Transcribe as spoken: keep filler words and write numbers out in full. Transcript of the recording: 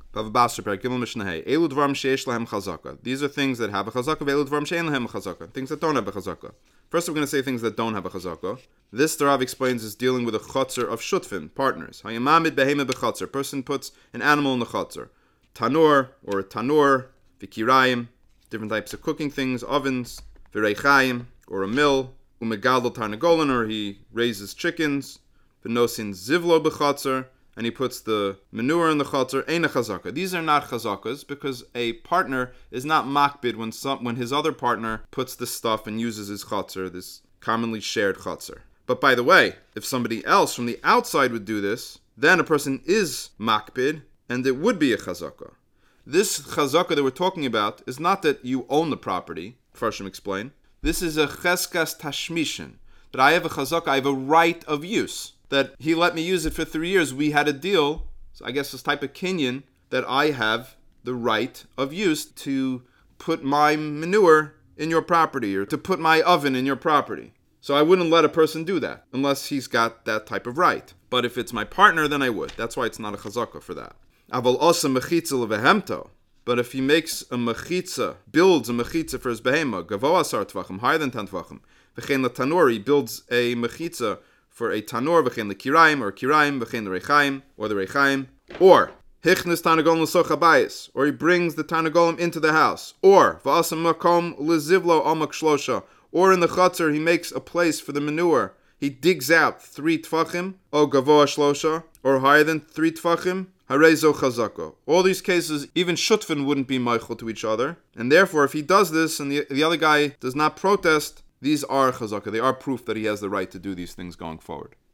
Bava Basra, Perek Gimel Mishnah Hey. Elu dvarim sheyesh lahem chazaka. These are things that have a chazaka. Ve'elu dvarim she'en lahem chazaka. Things that don't have a chazaka. First, we're going to say things that don't have a chazaka. This, the Rav explains, is dealing with a chotzer of shutfin, partners. Hayamamid behema bechotzer. A person puts an animal in the chotzer. Tanur, or a tanur, v'kirayim, different types of cooking things, ovens, v'reichayim, or a mill, umegadol tarnagolin, or he raises chickens, v'nosin zivlo bechotzer, and he puts the manure in the chotzer, ein a chazaka. These are not chazakas because a partner is not makbid when some, when his other partner puts this stuff and uses his chotzer, this commonly shared chotzer. But by the way, if somebody else from the outside would do this, then a person is makbid, and it would be a chazaka. This chazaka that we're talking about is not that you own the property, Farshim explain. This is a cheskas tashmishin, that I have a chazaka, I have a right of use. That he let me use it for three years. We had a deal, so I guess this type of kinyan, that I have the right of use to put my manure in your property or to put my oven in your property. So I wouldn't let a person do that unless he's got that type of right. But if it's my partner, then I would. That's why it's not a chazaka for that. Aval osa mechitza levehemto. But if he makes a mechitza, builds a mechitza for his behema, gavoa asar tvachim, higher than ten tvachim, v'chein latanur, he builds a mechitza for a tanur, v'chein lekirayim, or kirayim, v'chein lereichayim, or the reichayim, or hichnes tanagolim l'soch habayis, or he brings the tanagolim into the house, or v'asam makom lezivlo amak shlosha, or in the chutzner he makes a place for the manure. He digs out three tfachim, o gavoa shlosha, or higher than three tfachim, harezo chazaka. All these cases, even shutfin wouldn't be meichel to each other, and therefore if he does this and the, the other guy does not protest, these are chazaka. They are proof that he has the right to do these things going forward.